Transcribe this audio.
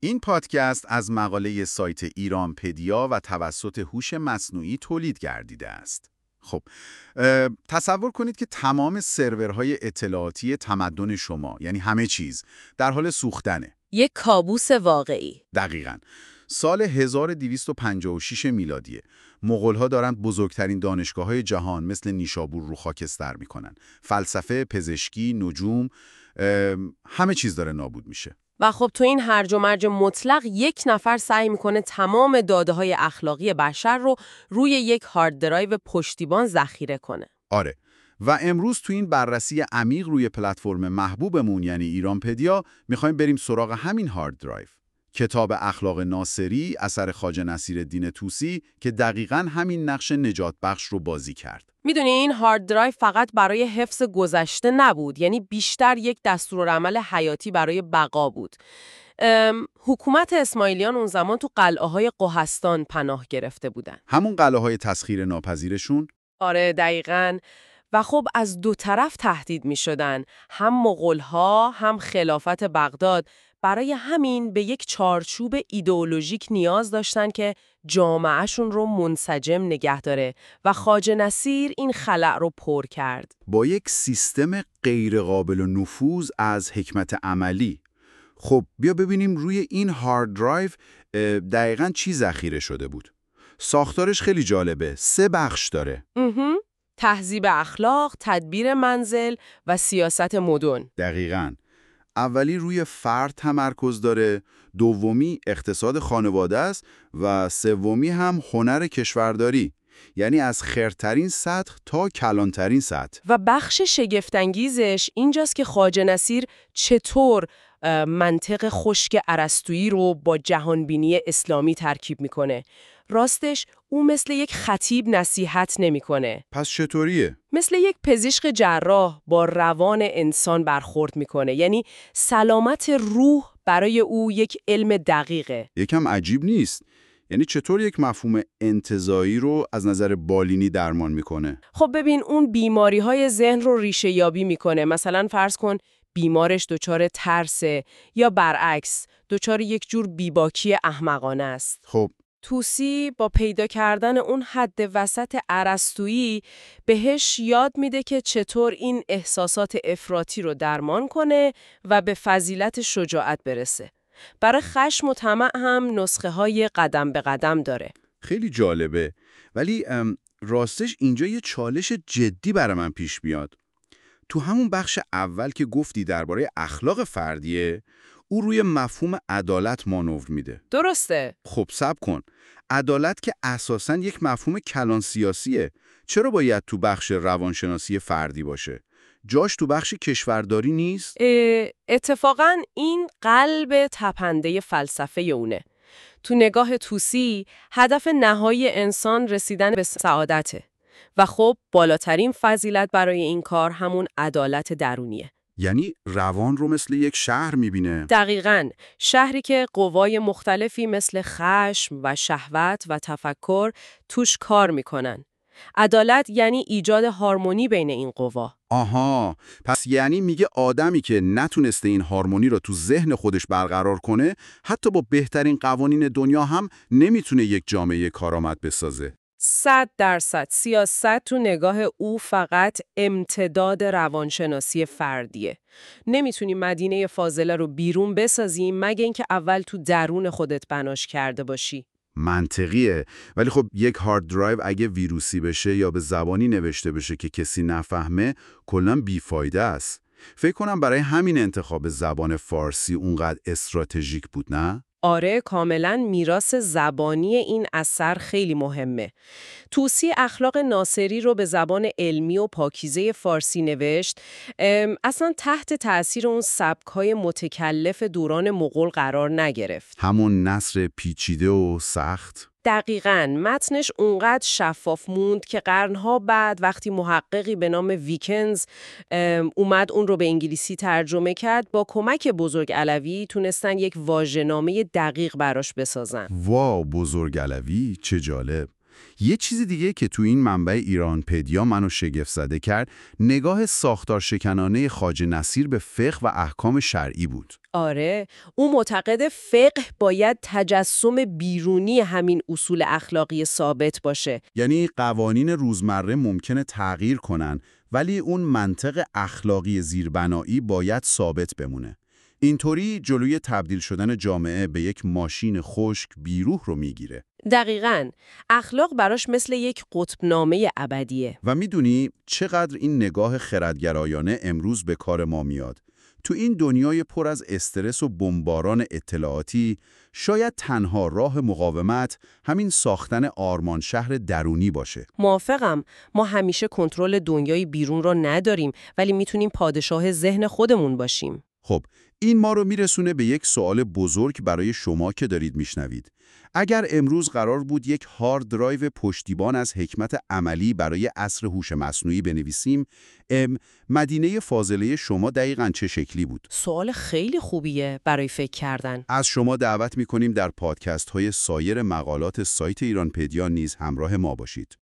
این پادکست از مقاله سایت ایرانپدیا و توسط هوش مصنوعی تولید گردیده است. خب، تصور کنید که تمام سرورهای اطلاعاتی تمدن شما، یعنی همه چیز، در حال سوختنه. یک کابوس واقعی. دقیقاً. سال 1256 میلادیه. مغول‌ها دارن بزرگترین دانشگاه‌های جهان مثل نیشابور رو خاکستر میکنن. فلسفه، پزشکی، نجوم، همه چیز داره نابود میشه. و خب تو این هرج و مرج مطلق یک نفر سعی میکنه تمام داده‌های اخلاقی بشر رو روی یک هارد درایو پشتیبان ذخیره کنه. آره. و امروز تو این بررسی عمیق روی پلتفرم محبوبمون یعنی ایرانپدیا میخوایم بریم سراغ همین هارد درایو. کتاب اخلاق ناصری اثر خواجه نصیرالدین طوسی که دقیقاً همین نقش نجات بخش رو بازی کرد. میدونی این هارد درایو فقط برای حفظ گذشته نبود، یعنی بیشتر یک دستورالعمل حیاتی برای بقا بود. حکومت اسماعیلیان اون زمان تو قلعه‌های قهستان پناه گرفته بودن. همون قلعه‌های تسخیر ناپذیرشون؟ آره دقیقاً. و خب از دو طرف تهدید می شدن، هم مغول‌ها هم خلافت بغداد. برای همین به یک چارچوب ایدئولوژیک نیاز داشتن که جامعهشون رو منسجم نگه داره و خواجه نصیر این خلأ رو پر کرد. با یک سیستم غیرقابل نفوذ از حکمت عملی. خب بیا ببینیم روی این هارد درایو دقیقاً چی ذخیره شده بود. ساختارش خیلی جالبه. 3 بخش داره. تهذیب اخلاق، تدبیر منزل و سیاست مدن. دقیقاً. اولی روی فرد تمرکز داره، دومی اقتصاد خانواده است و سومی هم هنر کشورداری، یعنی از خردترین سطح تا کلانترین سطح. و بخش شگفت‌انگیزش اینجاست که خواجه نصیر چطور منطق خشک ارسطویی رو با جهانبینی اسلامی ترکیب میکنه. راستش او مثل یک خطیب نصیحت نمیکنه. پس چطوریه؟ مثل یک پزشک جراح با روان انسان برخورد میکنه. یعنی سلامت روح برای او یک علم دقیقه. یکم عجیب نیست؟ یعنی چطور یک مفهوم انتزاعی رو از نظر بالینی درمان میکنه؟ خب ببین اون بیماری‌های ذهن رو ریشه یابی میکنه. مثلا فرض کن بیمارش دچار ترسه یا برعکس دچار یک جور بیباکی احمقانه است. خب طوسی با پیدا کردن اون حد وسط ارسطویی بهش یاد میده که چطور این احساسات افراطی رو درمان کنه و به فضیلت شجاعت برسه. برای خشم و طمع هم نسخه های قدم به قدم داره. خیلی جالبه، ولی راستش اینجا یه چالش جدی برای من پیش میاد. تو همون بخش اول که گفتی درباره اخلاق فردیه، او روی مفهوم عدالت مانور میده. درسته. خب صبر کن. عدالت که اساساً یک مفهوم کلان سیاسیه. چرا باید تو بخش روانشناسی فردی باشه؟ جاش تو بخش کشورداری نیست؟ اتفاقاً این قلب تپنده فلسفه اونه. تو نگاه طوسی هدف نهایی انسان رسیدن به سعادته. و خب بالاترین فضیلت برای این کار همون عدالت درونیه. یعنی روان رو مثل یک شهر میبینه؟ دقیقاً. شهری که قوای مختلفی مثل خشم و شهوت و تفکر توش کار میکنن. عدالت یعنی ایجاد هارمونی بین این قوا. آها، پس یعنی میگه آدمی که نتونسته این هارمونی رو تو ذهن خودش برقرار کنه، حتی با بهترین قوانین دنیا هم نمیتونه یک جامعه کارآمد بسازه. 100% سیاست تو نگاه او فقط امتداد روانشناسی فردیه. نمیتونی مدینه فاضله رو بیرون بسازی مگه اینکه اول تو درون خودت بناش کرده باشی. منطقیه، ولی خب یک هارد درایو اگه ویروسی بشه یا به زبانی نوشته بشه که کسی نفهمه، کلاً بیفایده است. فکر کنم برای همین انتخاب زبان فارسی اونقدر استراتژیک بود، نه؟ آره کاملا میراث زبانی این اثر خیلی مهمه. طوسی اخلاق ناصری رو به زبان علمی و پاکیزه فارسی نوشت. اصلا تحت تأثیر اون سبک‌های متکلف دوران مغول قرار نگرفت. همون نثر پیچیده و سخت. دقیقاً. متنش اونقدر شفاف موند که قرنها بعد وقتی محققی به نام ویکنز اومد اون رو به انگلیسی ترجمه کرد، با کمک بزرگعلوی تونستن یک واژه‌نامه دقیق براش بسازن. واو، بزرگعلوی چه جالب. یه چیزی دیگه که تو این منبع ایرانپدیا منو شگفت زده کرد، نگاه ساختار شکنانه خواجه نصیر به فقه و احکام شرعی بود. آره، او معتقد فقه باید تجسم بیرونی همین اصول اخلاقی ثابت باشه. یعنی قوانین روزمره ممکنه تغییر کنن، ولی اون منطق اخلاقی زیربنایی باید ثابت بمونه. اینطوری جلوی تبدیل شدن جامعه به یک ماشین خشک بیروح رو میگیره. دقیقاً، اخلاق براش مثل یک قطبنامه ابدیه. و میدونی چقدر این نگاه خردگرایانه امروز به کار ما میاد؟ تو این دنیای پر از استرس و بمباران اطلاعاتی، شاید تنها راه مقاومت همین ساختن آرمان شهر درونی باشه. موافقم، ما همیشه کنترل دنیای بیرون رو نداریم، ولی میتونیم پادشاه ذهن خودمون باشیم. خب، این ما رو میرسونه به یک سوال بزرگ برای شما که دارید میشنوید. اگر امروز قرار بود یک هارد درایو پشتیبان از حکمت عملی برای عصر هوش مصنوعی بنویسیم، مدینه فاضله شما دقیقاً چه شکلی بود؟ سوال خیلی خوبیه برای فکر کردن. از شما دعوت میکنیم در پادکست های سایر مقالات سایت ایرانپدیا نیز همراه ما باشید.